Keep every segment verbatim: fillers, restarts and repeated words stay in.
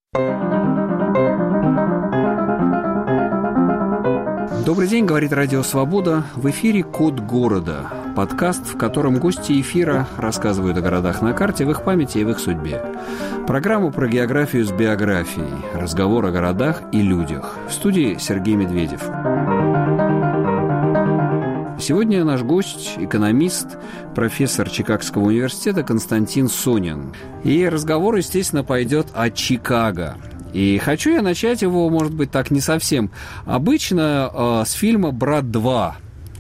Добрый день, говорит Радио Свобода. В эфире «Код города». Подкаст, в котором гости эфира рассказывают о городах на карте, в их памяти и в их судьбе. Программу про географию с биографией. Разговор о городах и людях. В студии Сергей Медведев. Сегодня наш гость – экономист, профессор Чикагского университета Константин Сонин. И разговор, естественно, пойдет о Чикаго. И хочу я начать его, может быть, так не совсем обычно, э, с фильма «Брат два»,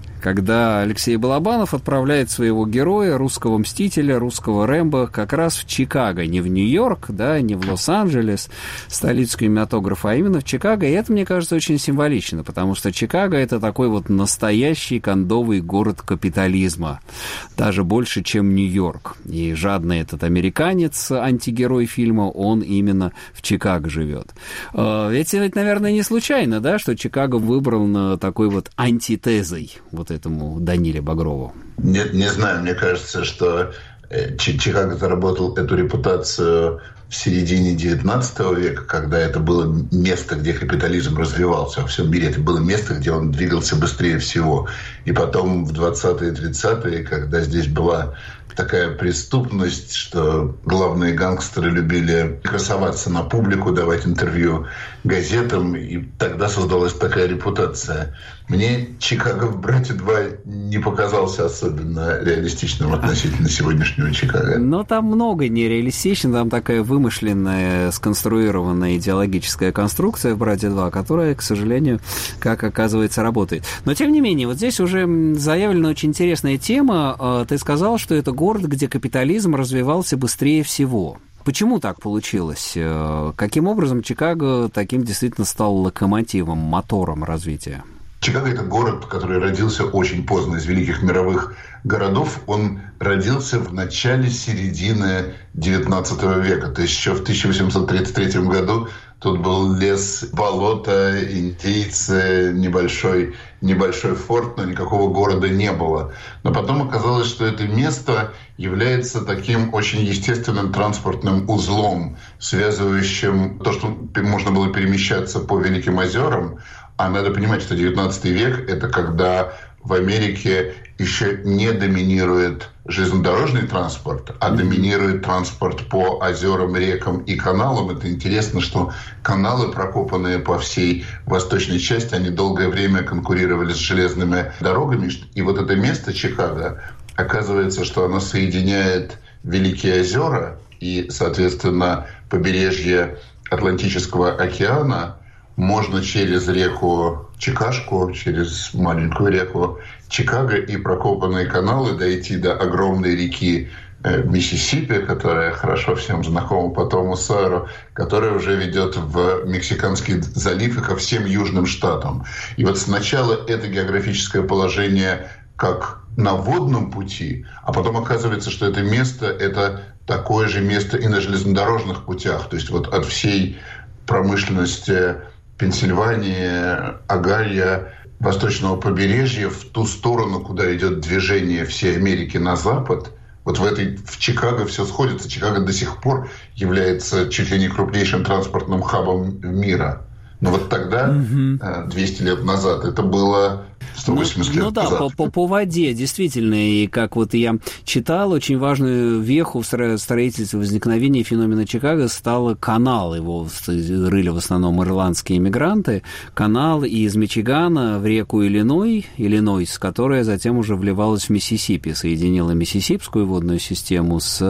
когда Алексей Балабанов отправляет своего героя, русского мстителя, русского Рэмбо, как раз в Чикаго, не в Нью-Йорк, да, не в Лос-Анджелес, столицу кинематографа, а именно в Чикаго. И это, мне кажется, очень символично, потому что Чикаго – это такой вот настоящий кондовый город капитализма, даже больше, чем Нью-Йорк. И жадный этот американец, антигерой фильма, он именно в Чикаго живет. Ведь это, наверное, не случайно, да, что Чикаго выбрал такой вот антитезой вот этому Даниле Багрову? Нет, не знаю, мне кажется, что Чикаго заработал эту репутацию в середине девятнадцатого века, когда это было место, где капитализм развивался во всем мире. Это было место, где он двигался быстрее всего. И потом в двадцатые и тридцатые, когда здесь была такая преступность, что главные гангстеры любили красоваться на публику, давать интервью газетам, и тогда создалась такая репутация. Мне «Чикаго в «Брате два» не показался особенно реалистичным относительно сегодняшнего Чикаго. Но там много нереалистично, там такая вымышленная, сконструированная идеологическая конструкция в «Брате два», которая, к сожалению, как оказывается, работает. Но, тем не менее, вот здесь уже заявлена очень интересная тема. Ты сказал, что это город, где капитализм развивался быстрее всего. Почему так получилось? Каким образом Чикаго таким действительно стал локомотивом, мотором развития? Чикаго – это город, который родился очень поздно из великих мировых городов. Он родился в начале середины девятнадцатого века. То есть еще в тысяча восемьсот тридцать третьем году тут был лес, болото, индейцы, небольшой, небольшой форт, но никакого города не было. Но потом оказалось, что это место является таким очень естественным транспортным узлом, связывающим то, что можно было перемещаться по Великим озерам. А надо понимать, что девятнадцатый век – это когда в Америке еще не доминирует железнодорожный транспорт, а доминирует транспорт по озерам, рекам и каналам. Это интересно, что каналы, прокопанные по всей восточной части, они долгое время конкурировали с железными дорогами. И вот это место Чикаго, оказывается, что оно соединяет Великие озера и, соответственно, побережье Атлантического океана. Можно через реку Чикашку, через маленькую реку Чикаго и прокопанные каналы дойти до огромной реки э, Миссисипи, которая хорошо всем знакома по Тому Сойеру, которая уже ведет в Мексиканский залив и ко всем южным штатам. И вот сначала это географическое положение как на водном пути, а потом оказывается, что это место – это такое же место и на железнодорожных путях. То есть вот от всей промышленности Пенсильвании, Огайо, восточного побережья в ту сторону, куда идет движение всей Америки на запад. Вот в этой в Чикаго все сходится. Чикаго до сих пор является чуть ли не крупнейшим транспортным хабом мира. Но вот тогда, угу. двести лет назад, это было сто восемьдесят ну, лет ну да, назад. по, по, по воде, действительно. И как вот я читал, очень важную веху в строительстве возникновения феномена Чикаго стал канал. Его рыли в основном ирландские иммигранты. Канал из Мичигана в реку Иллиной, Иллинойс, которая затем уже вливалась в Миссисипи, соединила Миссисипскую водную систему с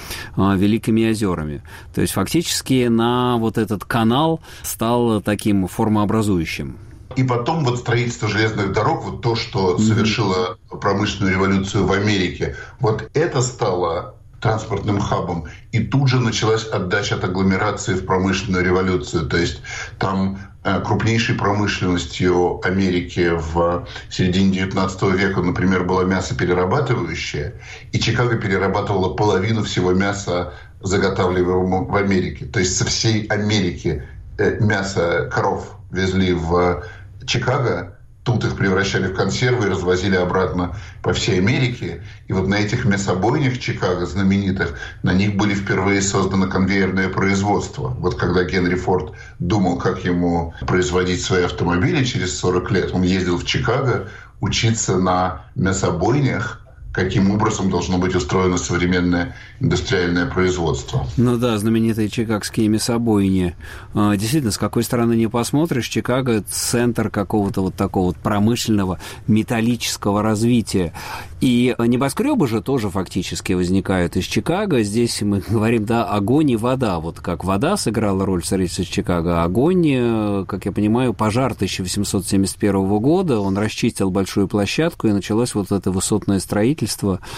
а, Великими озерами. То есть фактически на вот этот канал стал таким формообразующим. И потом вот строительство железных дорог, вот то, что mm-hmm. совершило промышленную революцию в Америке, вот это стало транспортным хабом. И тут же началась отдача от агломерации в промышленную революцию. То есть там э, крупнейшей промышленностью Америки в середине девятнадцатого века, например, была мясоперерабатывающая. И Чикаго перерабатывала половину всего мяса, заготавливаемого в Америке. То есть со всей Америки э, мясо коров везли в Чикаго, тут их превращали в консервы и развозили обратно по всей Америке. И вот на этих мясобойнях Чикаго знаменитых, на них были впервые создано конвейерное производство. Вот когда Генри Форд думал, как ему производить свои автомобили через сорок лет, он ездил в Чикаго учиться на мясобойнях, каким образом должно быть устроено современное индустриальное производство. Ну да, знаменитые чикагские мясобойни. Действительно, с какой стороны не посмотришь, Чикаго – центр какого-то вот такого вот промышленного металлического развития. И небоскребы же тоже фактически возникают из Чикаго. Здесь мы говорим, да, огонь и вода. Вот как вода сыграла роль в строительстве Чикаго, огонь, как я понимаю, пожар тысяча восемьсот семьдесят первого года, он расчистил большую площадку, и началось вот это высотное строительство.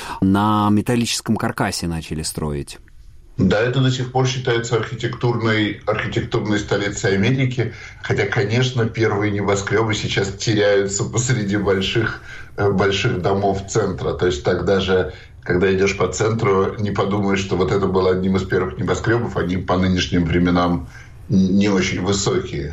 На металлическом каркасе начали строить. Да, это до сих пор считается архитектурной, архитектурной столицей Америки, хотя, конечно, первые небоскребы сейчас теряются посреди больших, больших домов центра. То есть так даже, когда идешь по центру, не подумаешь, что вот это было одним из первых небоскребов, они по нынешним временам не очень высокие.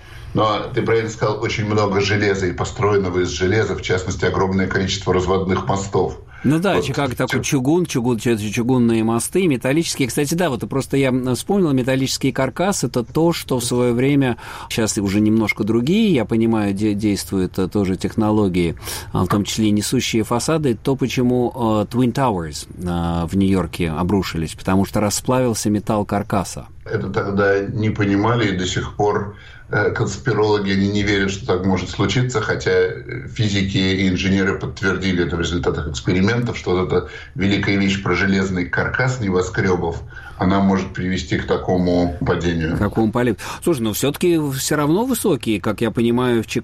Но ты правильно сказал, очень много железа и построенного из железа, в частности, огромное количество разводных мостов. Ну да, вот. Чикаго такой чугун, чугун, чугунные мосты, металлические. Кстати, да, вот просто я вспомнил, металлический каркас – это то, что в свое время, сейчас уже немножко другие, я понимаю, де- действуют тоже технологии, в том числе и несущие фасады, то, почему uh, Twin Towers uh, в Нью-Йорке обрушились, потому что расплавился металл каркаса. Это тогда не понимали, и до сих пор конспирологи они не верят, что так может случиться, хотя физики и инженеры подтвердили это в результатах экспериментов, что вот эта великая вещь про железный каркас небоскребов, она может привести к такому падению. К какому полету. Слушай, но все-таки все равно высокие, как я понимаю, в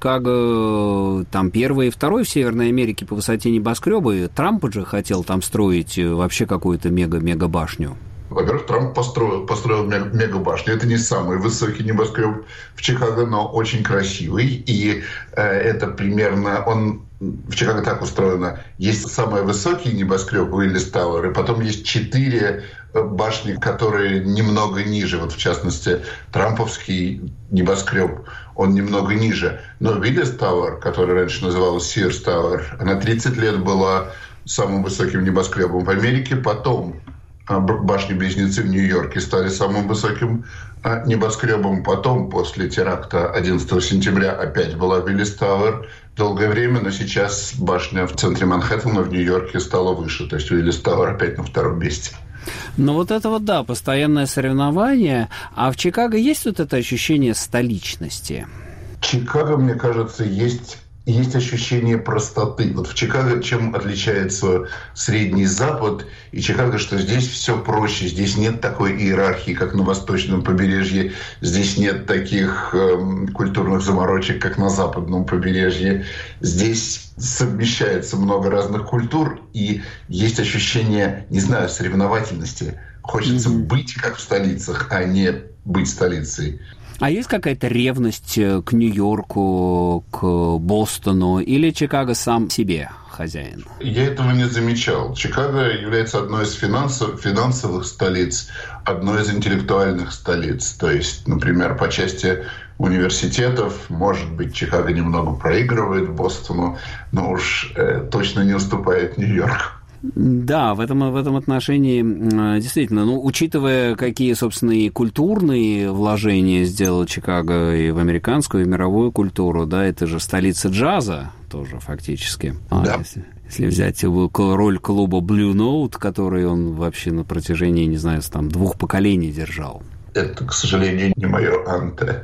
Чикаго там первый и второй в Северной Америке по высоте небоскребы. Трамп же хотел там строить вообще какую-то мега-мега-башню. Во-первых, Трамп построил, построил мегабашню. Это не самый высокий небоскреб в Чикаго, но очень красивый. И э, это примерно... Он, в Чикаго так устроено. Есть самый высокий небоскреб Уиллис Тауэр, и потом есть четыре башни, которые немного ниже. Вот в частности, трамповский небоскреб, он немного ниже. Но Уиллис Тауэр, который раньше называлась Сирс Тауэр, она тридцать лет была самым высоким небоскребом в Америке. Потом башни-близнецы в Нью-Йорке стали самым высоким небоскребом. Потом, после теракта одиннадцатого сентября, опять была Уиллис Тауэр долгое время, но сейчас башня в центре Манхэттена в Нью-Йорке стала выше. То есть Уиллис Тауэр опять на втором месте. Ну вот это вот, да, постоянное соревнование. А в Чикаго есть вот это ощущение столичности? В Чикаго, мне кажется, есть... Есть ощущение простоты. Вот в Чикаго чем отличается Средний Запад и Чикаго, что здесь все проще. Здесь нет такой иерархии, как на восточном побережье. Здесь нет таких э, культурных заморочек, как на западном побережье. Здесь совмещается много разных культур, и есть ощущение, не знаю, соревновательности. Хочется mm-hmm. быть как в столицах, а не быть столицей. А есть какая-то ревность к Нью-Йорку, к Бостону, или Чикаго сам себе хозяин? Я этого не замечал. Чикаго является одной из финансов, финансовых столиц, одной из интеллектуальных столиц. То есть, например, по части университетов, может быть, Чикаго немного проигрывает Бостону, но уж э, точно не уступает Нью-Йорку. Да, в этом, в этом отношении действительно, ну, учитывая, какие, собственно, и культурные вложения сделал Чикаго и в американскую, и в мировую культуру, да, это же столица джаза тоже фактически. Да. А если, если взять роль клуба Blue Note, который он вообще на протяжении, не знаю, там, двух поколений держал. Это, к сожалению, не мое анте.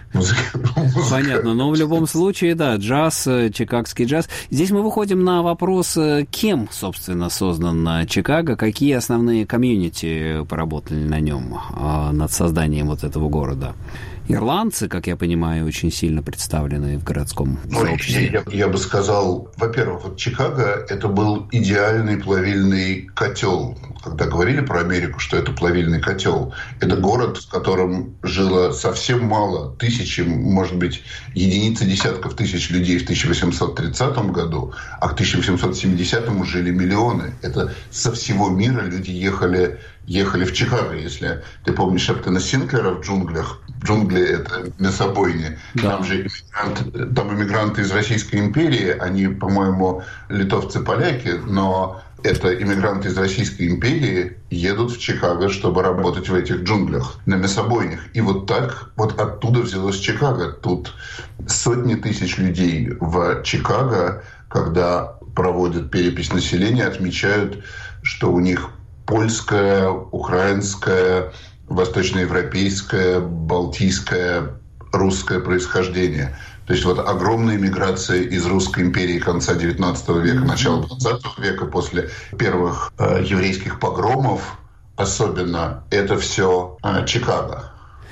Понятно, но в любом случае, да, джаз, чикагский джаз. Здесь мы выходим на вопрос, кем, собственно, создан Чикаго, какие основные комьюнити поработали на нем, над созданием вот этого города. Ирландцы, как я понимаю, очень сильно представлены в городском сообществе. Я, я, я бы сказал, во-первых, вот Чикаго – это был идеальный плавильный котел. Когда говорили про Америку, что это плавильный котел, это город, в котором жило совсем мало, тысячи, может быть, единицы десятков тысяч людей в тысяча восемьсот тридцатом году, а к тысяча восемьсот семидесятому жили миллионы. Это со всего мира люди ехали, ехали в Чикаго. Если ты помнишь Эптона Синклера в джунглях, джунгли – это мясобойни. Да. Там же иммигрант, там иммигранты из Российской империи, они, по-моему, литовцы-поляки, но это иммигранты из Российской империи едут в Чикаго, чтобы работать в этих джунглях, на мясобойнях. И вот так, вот оттуда взялось Чикаго. Тут сотни тысяч людей в Чикаго, когда проводят перепись населения, отмечают, что у них польское, украинское, восточноевропейское, балтийское, русское происхождение. То есть вот огромная миграция из Русской империи конца девятнадцатого века, начала двадцатого века, после первых э, еврейских погромов, особенно, это все э, Чикаго.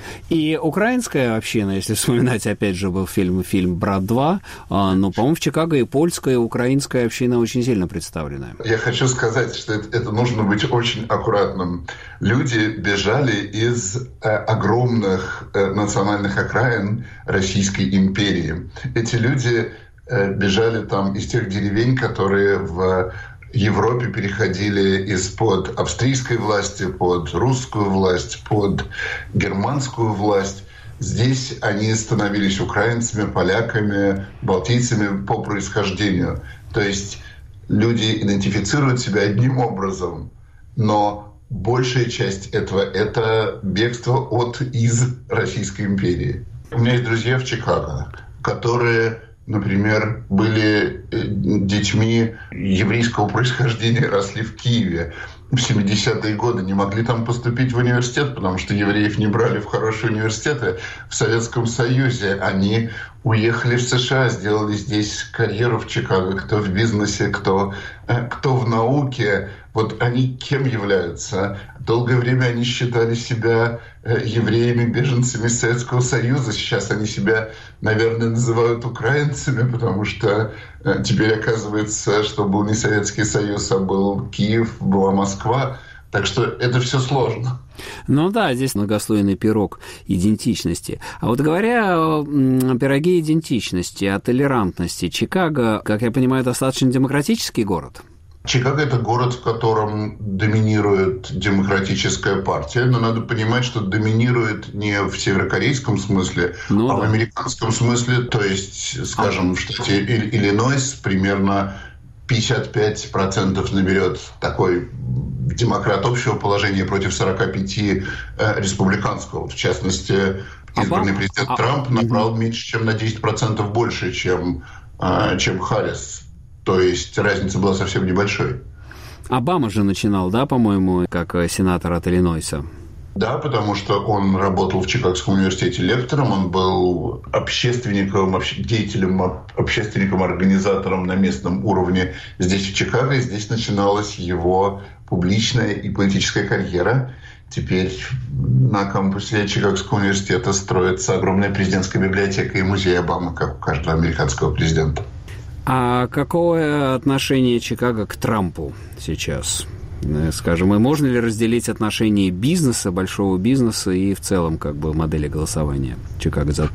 И украинская община, если вспоминать, опять же, был фильм, фильм «Брат два», но, по-моему, в Чикаго и польская, и украинская община очень сильно представлены. Я хочу сказать, что это, это нужно быть очень аккуратным. Люди бежали из э, огромных э, национальных окраин Российской империи. Эти люди э, бежали там из тех деревень, которые в Европе переходили из-под австрийской власти под русскую власть, под германскую власть. Здесь они становились украинцами, поляками, балтийцами по происхождению. То есть люди идентифицируют себя одним образом, но большая часть этого – это бегство от из Российской империи. У меня есть друзья в Чикаго, которые, например, были детьми еврейского происхождения, росли в Киеве. В семидесятые годы не могли там поступить в университет, потому что евреев не брали в хорошие университеты в Советском Союзе. Они уехали в США, сделали здесь карьеру в Чикаго, кто в бизнесе, кто, кто в науке. Вот они кем являются? Долгое время они считали себя евреями, беженцами из Советского Союза. Сейчас они себя, наверное, называют украинцами, потому что теперь оказывается, что был не Советский Союз, а был Киев, была Москва. Так что это все сложно. Ну да, здесь многослойный пирог идентичности. А вот говоря о пироге идентичности, о толерантности, Чикаго, как я понимаю, достаточно демократический город? Чикаго – это город, в котором доминирует демократическая партия, но надо понимать, что доминирует не в северокорейском смысле, ну, а да. в американском смысле. То есть, скажем, а. в штате Иллинойс примерно пятьдесят пять процентов наберет такой демократ общего положения против сорок пять процентов республиканского. В частности, избранный а президент а. Трамп набрал угу. меньше, чем на десять процентов больше, чем, чем Харрис. То есть разница была совсем небольшой. Обама же начинал, да, по-моему, как сенатор от Иллинойса? Да, потому что он работал в Чикагском университете лектором, он был общественником, деятелем, общественником, организатором на местном уровне здесь, в Чикаго. И здесь начиналась его публичная и политическая карьера. Теперь на кампусе Чикагского университета строится огромная президентская библиотека и музей Обамы, как у каждого американского президента. А какое отношение Чикаго к Трампу сейчас? Скажем, и можно ли разделить отношения бизнеса, большого бизнеса и в целом как бы модели голосования Чикаго за...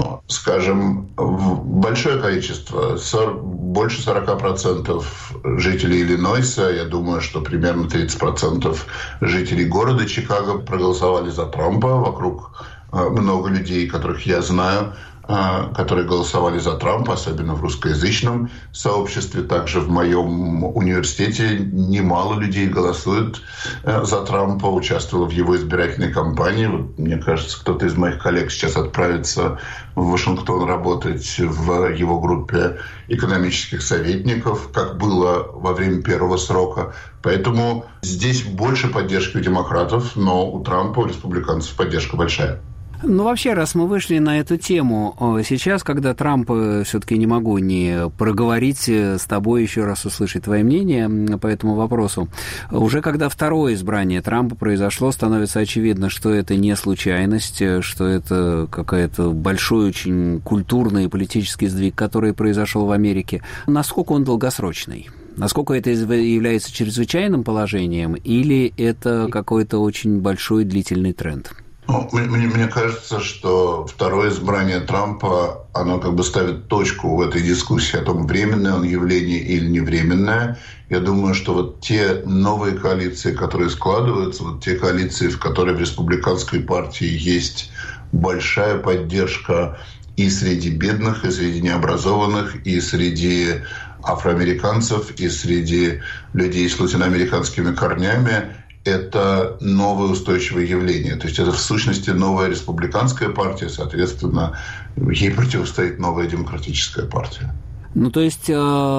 Скажем, большое количество, больше сорок процентов жителей Иллинойса, я думаю, что примерно тридцать процентов жителей города Чикаго проголосовали за Трампа. Вокруг много людей, которых я знаю, которые голосовали за Трампа, особенно в русскоязычном сообществе. Также в моем университете немало людей голосуют за Трампа, участвовало в его избирательной кампании. Вот, мне кажется, кто-то из моих коллег сейчас отправится в Вашингтон работать в его группе экономических советников, как было во время первого срока. Поэтому здесь больше поддержки у демократов, но у Трампа, у республиканцев поддержка большая. Ну, вообще, раз мы вышли на эту тему, сейчас, когда Трамп, все-таки не могу не проговорить с тобой, еще раз услышать твое мнение по этому вопросу, уже когда второе избрание Трампа произошло, становится очевидно, что это не случайность, что это какой-то большой, очень культурный и политический сдвиг, который произошел в Америке. Насколько он долгосрочный? Насколько это является чрезвычайным положением или это какой-то очень большой длительный тренд? Ну, мне, мне кажется, что второе избрание Трампа, оно как бы ставит точку в этой дискуссии о том, временное он явление или не временное. Я думаю, что вот те новые коалиции, которые складываются, вот те коалиции, в которых в республиканской партии есть большая поддержка и среди бедных, и среди необразованных, и среди афроамериканцев, и среди людей с латиноамериканскими корнями. Это новое устойчивое явление. То есть это в сущности новая республиканская партия, соответственно, ей противостоит новая демократическая партия. Ну, то есть э,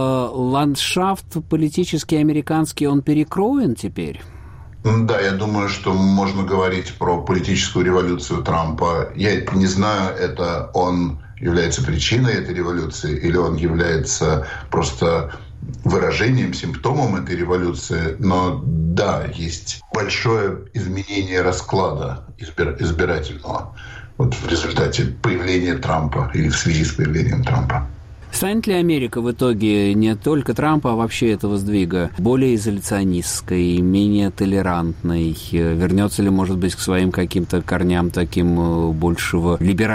ландшафт политический американский, он перекроен теперь? Да, я думаю, что можно говорить про политическую революцию Трампа. Я не знаю, это он является причиной этой революции или он является просто выражением, симптомом этой революции. Но да, есть большое изменение расклада избир- избирательного вот в результате появления Трампа или в связи с появлением Трампа. Станет ли Америка в итоге не только Трампа, а вообще этого сдвига более изоляционистской, менее толерантной? Вернется ли, может быть, к своим каким-то корням таким большего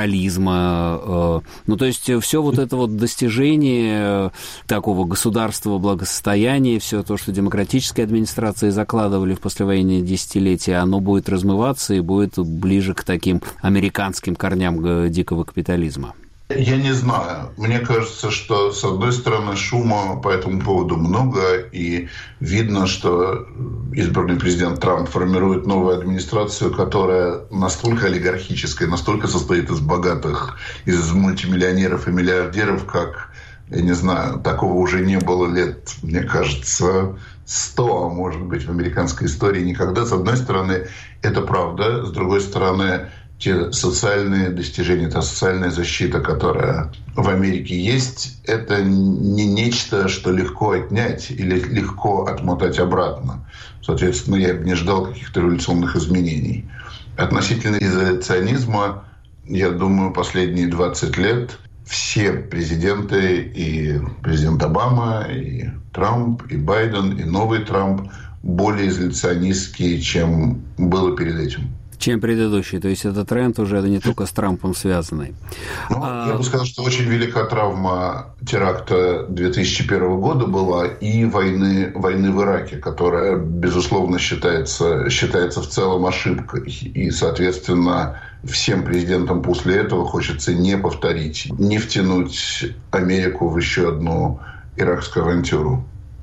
либерализма? Ну, то есть все вот это вот достижение такого государства благосостояния, все то, что демократические администрации закладывали в послевоенные десятилетия, оно будет размываться и будет ближе к таким американским корням дикого капитализма? Я не знаю. Мне кажется, что, с одной стороны, шума по этому поводу много, и видно, что избранный президент Трамп формирует новую администрацию, которая настолько олигархическая, настолько состоит из богатых, из мультимиллионеров и миллиардеров, как, я не знаю, такого уже не было лет, мне кажется, сто, а может быть, в американской истории никогда. С одной стороны, это правда. С другой стороны, те социальные достижения, та социальная защита, которая в Америке есть, это не нечто, что легко отнять или легко отмотать обратно. Соответственно, я бы не ждал каких-то революционных изменений. Относительно изоляционизма, я думаю, последние двадцать лет все президенты, и президент Обама, и Трамп, и Байден, и новый Трамп, более изоляционистские, чем было перед этим. Чем предыдущий. То есть это тренд уже не только с Трампом связанный. Ну, а... Я бы сказал, что очень велика травма теракта две тысячи первого года была и войны, войны в Ираке, которая, безусловно, считается, считается в целом ошибкой. И, соответственно, всем президентам после этого хочется не повторить, не втянуть Америку в еще одну иракскую авантюру.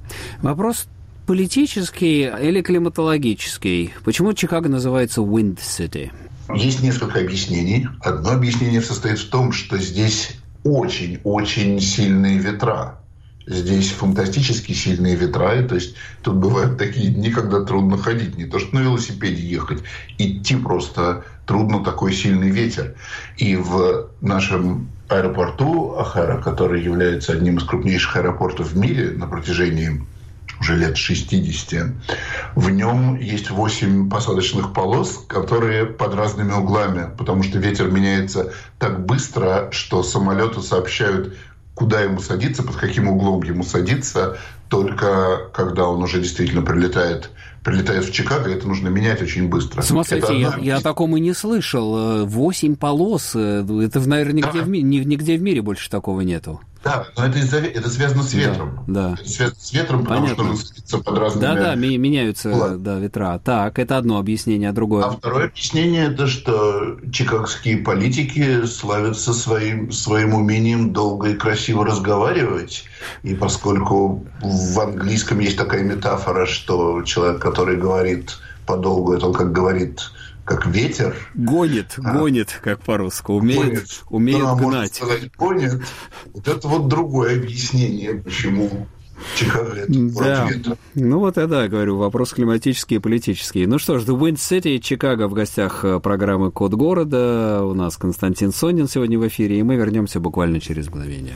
Вопрос политический или климатологический? Почему Чикаго называется Wind City? Есть несколько объяснений. Одно объяснение состоит в том, что здесь очень-очень сильные ветра. Здесь фантастически сильные ветра. То есть тут бывают такие дни, когда трудно ходить. Не то, что на велосипеде ехать. Идти просто трудно, такой сильный ветер. И в нашем аэропорту Охара, который является одним из крупнейших аэропортов в мире на протяжении уже лет шестьдесят, в нем есть восемь посадочных полос, которые под разными углами, потому что ветер меняется так быстро, что самолету сообщают, куда ему садиться, под каким углом ему садиться, только когда он уже действительно прилетает, прилетает в Чикаго, это нужно менять очень быстро. Смотрите, я, я о таком и не слышал. Восемь полос, это, наверное, нигде, да. в, нигде в мире больше такого нету. Да, но это, это связано с ветром. Да, да. Это связано с ветром, потому Понятно. Что он садится под разными... Да-да, меняются да, ветра. Так, это одно объяснение, а другое... А второе объяснение – это что чикагские политики славятся своим, своим умением долго и красиво разговаривать. И поскольку в английском есть такая метафора, что человек, который говорит подолгу, это он как говорит... как ветер. Гонит, а, гонит, как по-русски. Умеет, гонит. умеет да, гнать. Можно сказать, гонит. Вот это вот другое объяснение, почему Чикаго это да. ветра. Ну вот я да, говорю, вопрос климатический и политический. Ну что ж, The Wind City, Чикаго в гостях программы «Код города». У нас Константин Сонин сегодня в эфире, и мы вернемся буквально через мгновение.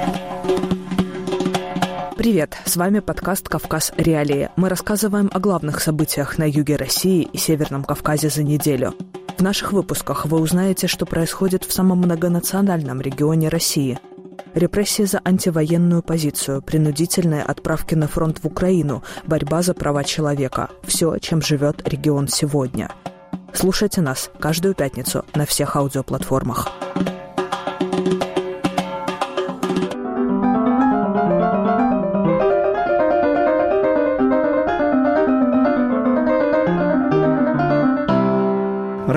Привет, с вами подкаст «Кавказ. Реалии». Мы рассказываем о главных событиях на юге России и Северном Кавказе за неделю. В наших выпусках вы узнаете, что происходит в самом многонациональном регионе России. Репрессии за антивоенную позицию, принудительные отправки на фронт в Украину, борьба за права человека. Все, чем живет регион сегодня. Слушайте нас каждую пятницу на всех аудиоплатформах.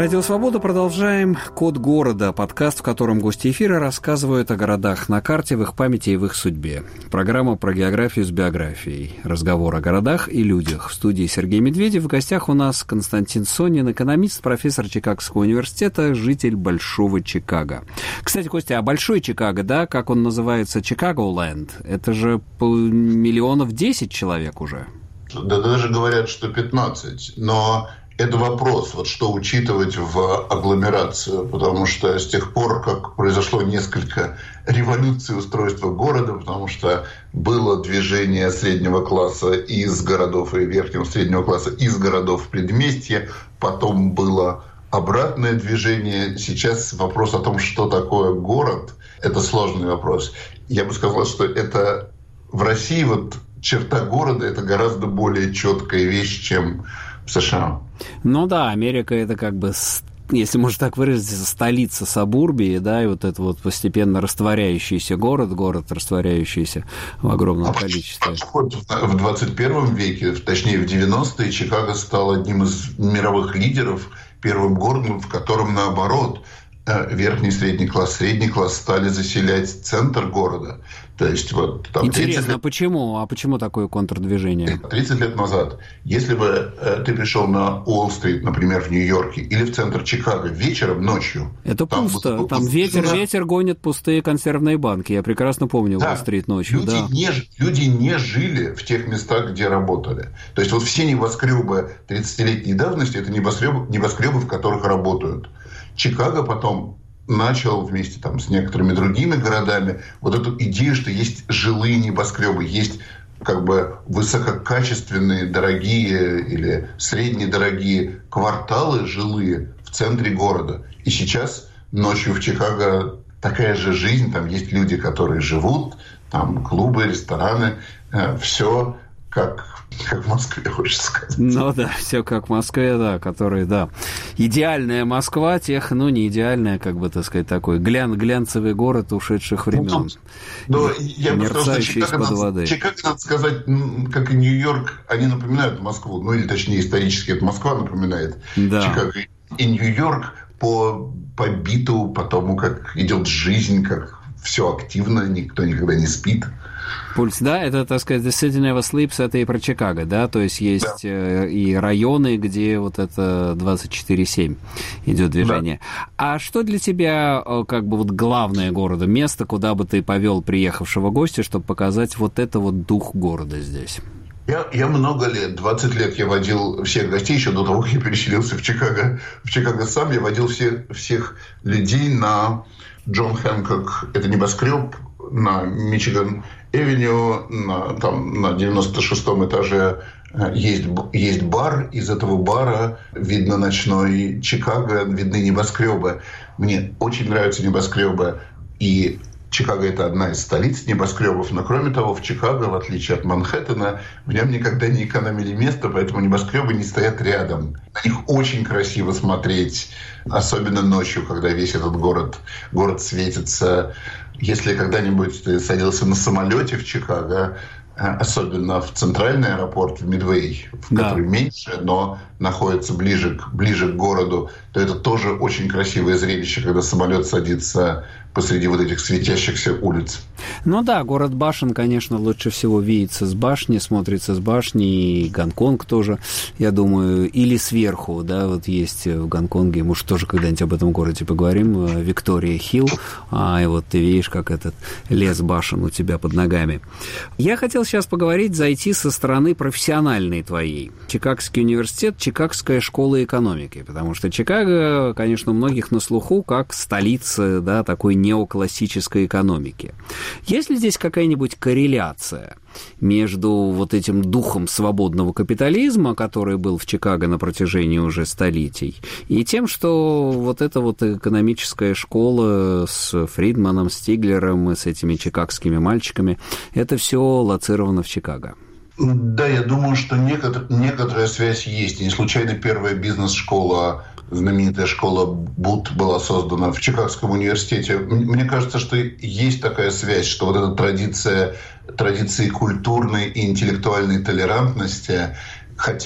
Радио «Свобода» продолжаем «Код города», подкаст, в котором гости эфира рассказывают о городах на карте, в их памяти и в их судьбе. Программа про географию с биографией. Разговор о городах и людях. В студии Сергей Медведев. В гостях у нас Константин Сонин, экономист, профессор Чикагского университета, житель Большого Чикаго. Кстати, Костя, а Большой Чикаго, да, как он называется, Чикаго-ленд, это же миллионов десять человек уже. Да даже говорят, что пятнадцать, но... Это вопрос, вот что учитывать в агломерацию, потому что с тех пор, как произошло несколько революций устройства города, потому что было движение среднего класса из городов и верхнего среднего класса из городов в предместье, потом было обратное движение. Сейчас вопрос о том, что такое город, это сложный вопрос. Я бы сказал, что это в России вот черта города – это гораздо более четкая вещь, чем в США. Ну да, Америка это как бы, если можно так выразиться, столица сабурбии, да, и вот это вот постепенно растворяющийся город, город, растворяющийся в огромном а количестве. В двадцать первом веке, точнее в девяностые, Чикаго стал одним из мировых лидеров, первым городом, в котором, наоборот, верхний, средний класс, средний класс стали заселять центр города. То есть вот там интересно, лет... почему? А почему такое контрдвижение? тридцать лет назад, если бы э, ты пришел на Уолл-стрит, например, в Нью-Йорке, или в центр Чикаго вечером, ночью... Это там пусто. Был, там ветер, да. ветер гонит пустые консервные банки. Я прекрасно помню да. Уолл-стрит ночью. Люди, да. не, люди не жили в тех местах, где работали. То есть вот все небоскребы тридцатилетней давности – это небоскребы, небоскребы, в которых работают. Чикаго потом начал вместе там, с некоторыми другими городами вот эту идею, что есть жилые небоскребы, есть как бы высококачественные, дорогие или среднедорогие кварталы жилые в центре города. И сейчас ночью в Чикаго такая же жизнь, там есть люди, которые живут, там клубы, рестораны, э, все как... Как в Москве, хочется сказать. Ну да, все как в Москве, да, который, да. Идеальная Москва, тех, ну, не идеальная, как бы, так сказать, такой глян, глянцевый город ушедших времен. Ну, я бы сказал, что Чикаго, надо, Чикаго, надо сказать, как и Нью-Йорк, они напоминают Москву. Ну, или точнее, исторически это Москва напоминает да. Чикаго. И Нью-Йорк по, по биту, по тому, как идет жизнь, как все активно, никто никогда не спит. Пульс, да, это, так сказать, The City Never Sleeps, это и про Чикаго, да, то есть есть да. и районы, где вот это двадцать четыре семь идет движение. Да. А что для тебя, как бы, вот главное города, место, куда бы ты повел приехавшего гостя, чтобы показать вот это вот дух города здесь? Я, я много лет, двадцать лет я водил всех гостей, еще до того, как я переселился в Чикаго. В Чикаго сам я водил всех, всех людей на Джон Хэнкок, это небоскреб, на Мичиган-Эвеню, на, там, на девяносто шестом этаже есть, есть бар. Из этого бара видно ночной Чикаго, видны небоскребы. Мне очень нравятся небоскребы. И Чикаго – это одна из столиц небоскребов. Но, кроме того, в Чикаго, в отличие от Манхэттена, в нем никогда не экономили место, поэтому небоскребы не стоят рядом. На них очень красиво смотреть, особенно ночью, когда весь этот город, город светится. Если когда-нибудь ты садился на самолете в Чикаго, особенно в центральный аэропорт, в Мидвей, да. который меньше, но находится ближе, ближе к городу, то это тоже очень красивое зрелище, когда самолет садится посреди вот этих светящихся улиц. Ну да, город башен, конечно, лучше всего видится с башни, смотрится с башни, и Гонконг тоже, я думаю, или сверху, да, вот есть в Гонконге, может, тоже когда-нибудь об этом городе поговорим, Виктория Хилл, а, и вот ты видишь, как этот лес башен у тебя под ногами. Я хотел сейчас поговорить, зайти со стороны профессиональной твоей. Чикагский университет, Чикагская школа экономики, потому что Чикаго, конечно, у многих на слуху как столица, да, такой неоклассической экономики. Есть ли здесь какая-нибудь корреляция между вот этим духом свободного капитализма, который был в Чикаго на протяжении уже столетий, и тем, что вот эта вот экономическая школа с Фридманом, Стиглером и с этими чикагскими мальчиками, это все лоцировано в Чикаго? Да, я думаю, что некотор- некоторая связь есть. И не случайно первая бизнес-школа, знаменитая школа Бут, была создана в Чикагском университете. Мне кажется, что есть такая связь, что вот эта традиция, традиции культурной и интеллектуальной толерантности, хотя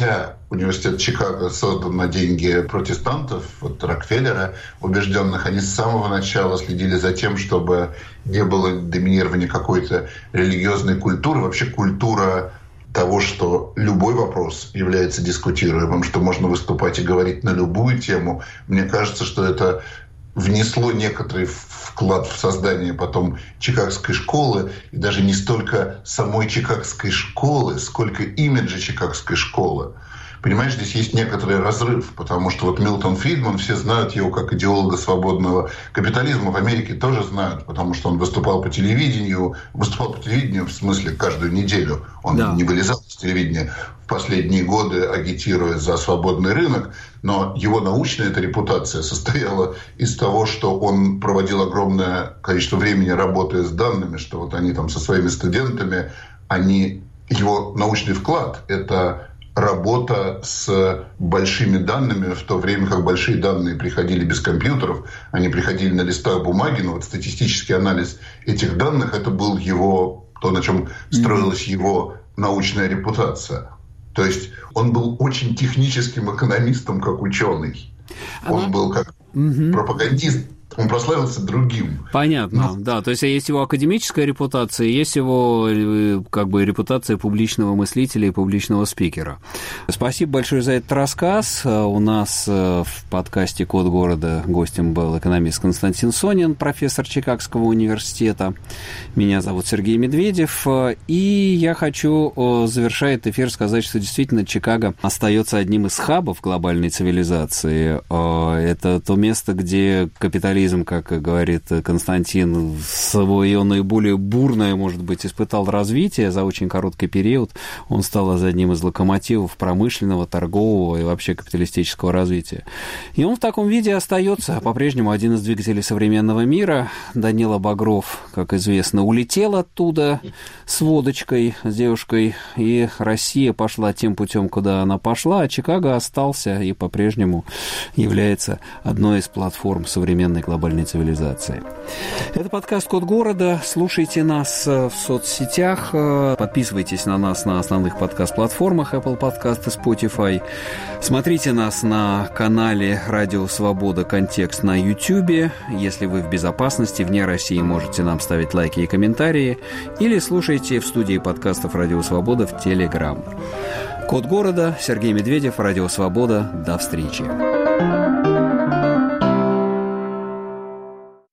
университет Чикаго создан на деньги протестантов, вот Рокфеллера, убежденных. Они с самого начала следили за тем, чтобы не было доминирования какой-то религиозной культуры. Вообще культура того, что любой вопрос является дискутируемым, что можно выступать и говорить на любую тему. Мне кажется, что это внесло некоторый вклад в создание потом Чикагской школы, и даже не столько самой Чикагской школы, сколько имиджа Чикагской школы. Понимаешь, здесь есть некоторый разрыв, потому что вот Милтон Фридман, все знают его как идеолога свободного капитализма, в Америке тоже знают, потому что он выступал по телевидению, выступал по телевидению в смысле каждую неделю, он да. не вылезал с телевидения в последние годы, агитируя за свободный рынок, но его научная эта репутация состояла из того, что он проводил огромное количество времени, работая с данными, что вот они там со своими студентами, они, его научный вклад – это работа с большими данными, в то время как большие данные приходили без компьютеров, они приходили на листах бумаги, но вот статистический анализ этих данных, это был его, то, на чем строилась его научная репутация. То есть он был очень техническим экономистом, как ученый. Он был как угу. пропагандист. Он прославился другим. Понятно, но... да. То есть есть его академическая репутация, есть его как бы репутация публичного мыслителя и публичного спикера. Спасибо большое за этот рассказ. У нас в подкасте «Код города» гостем был экономист Константин Сонин, профессор Чикагского университета. Меня зовут Сергей Медведев. И я хочу, завершая этот эфир, сказать, что действительно Чикаго остается одним из хабов глобальной цивилизации. Это то место, где капитализм, как говорит Константин, свое наиболее бурное, может быть, испытал развитие за очень короткий период. Он стал одним из локомотивов промышленного, торгового и вообще капиталистического развития. И он в таком виде остается по-прежнему один из двигателей современного мира. Данила Багров, как известно, улетел оттуда с водочкой, с девушкой, и Россия пошла тем путем, куда она пошла, а Чикаго остался и по-прежнему является одной из платформ современной глобальной цивилизации. Это подкаст «Код города». Слушайте нас в соцсетях, подписывайтесь на нас на основных подкаст-платформах Apple Podcast и Spotify. Смотрите нас на канале «Радио Свобода. Контекст» на YouTube. Если вы в безопасности, вне России, можете нам ставить лайки и комментарии. Или слушайте в студии подкастов «Радио Свобода» в Telegram. «Код города», Сергей Медведев, «Радио Свобода». До встречи.